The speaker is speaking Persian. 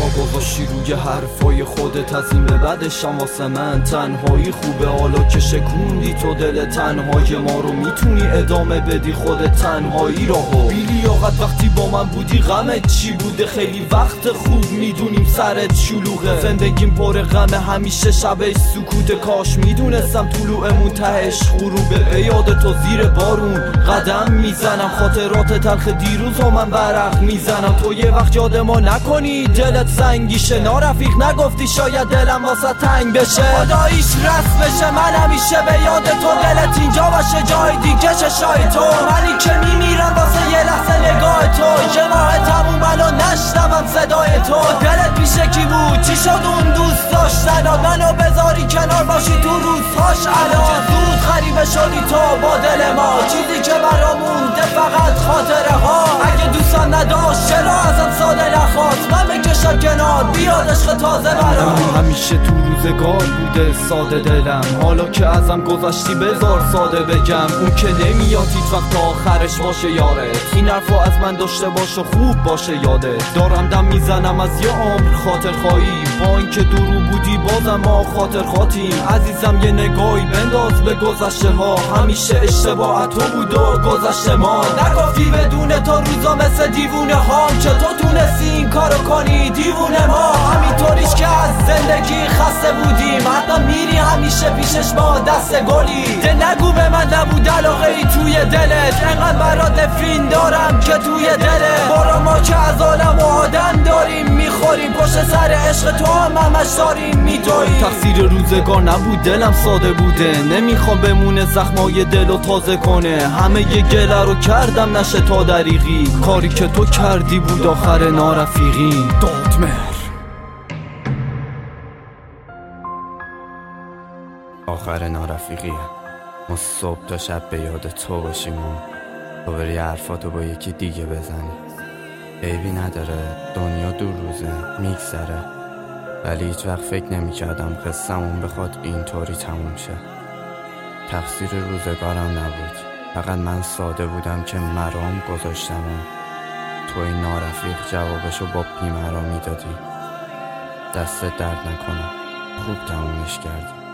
پا گذاشتی روی حرفای خودت، از این به بعدشم واسه من تنهایی خوبه. حالا که شکوندی تو دل تنهای ما رو، میتونی ادامه بدی خودت تنهایی راهو. بیلیاقت وقتی با من بودی غمت چی بوده؟ خیلی وقت خوب میدونیم سرت شلوغه، زندگیم پر غمه همیشه شبش سکوت. کاش میدونستم طلوعمون تهش غروبه، به یاد تو زیر بارون قدم میزنم، خاطرات تلخ دیروز و من برق میزنم. تو یه وقت یاد ما نکنی دلت سنگیشه، نارفیق نگفتی شاید دلم واسه تنگ بشه. خداییش رسم بشه من همیشه به یاد تو، دلت اینجا باشه جای دیگه چشای تو. منی که میمیرم واسه یه لحظه نگاه تو، یه ماه تموم الان نشنوم صدای تو. دلت پیشه کی بود؟ چی شد اون دوست داشتنات؟ منو بذاری کنار باشی تو روزهاش الان. زود غریبه شدی تو با دل ما، چیزی که برام مونده فقط خاطره ها. اگه دوستان نداشت چرا ازم ساده نخواست من بکشم کنار بیاد عشق تازه برام. همیشه تو روزگار بوده ساده دلم، حالا که ازم گذشتی بذار ساده بگم. اون که نمیاد هیچ وقت تا آخرش باشه یارت، این حرفا از من داشته باش و خوب باشه یادت. دارم دم میزنم از یه عمر خاطر خواهی، با اینکه دورو بودی بازم ما خاطر خاطیم. عزیزم یه نگاهی بنداز به گذشته ها، همیشه اشتباه تو بود و گذشته ما. نگفتی بدون تو روزا مثل دیوونه ها، چطور تونستی این کارو کنی دیوونه ما؟ همینطوریش که از زندگی خسته بودیم، حتی میری همیشه پیشش با دست گلی. ده نگو به من نبود علاقه ای توی دلت، انقدر برات نفرین دارم که توی دلت. برا ما که از عالم و آدم داریم میخوریم، پشت سر عشق تو همش داریم میدویم. تقصیر روزگار نبود دلم ساده بوده، نمیخوام بمونه زخمای دلو تازه کنه. همه یه گله رو کردم نشه تا دریغی، کاری که تو کردی بود آخر نارفیقی. دادمهر آخر نارفیقیه، ما صبح تا شب به یاد تو باشیم و تو بری حرفاتو با یکی دیگه بزنی. عیبی نداره دنیا دور روزه میگذره، ولی هیچ وقت فکر نمی کردم قصه‌مون بخواد اینطوری تموم شه. تقصیر روزگارم نبود، فقط من ساده بودم که مرام گذاشتم و تو این نارفیق جوابشو با بی‌مرا میدادی. دست درد نکنه، خوب تمومش کردی.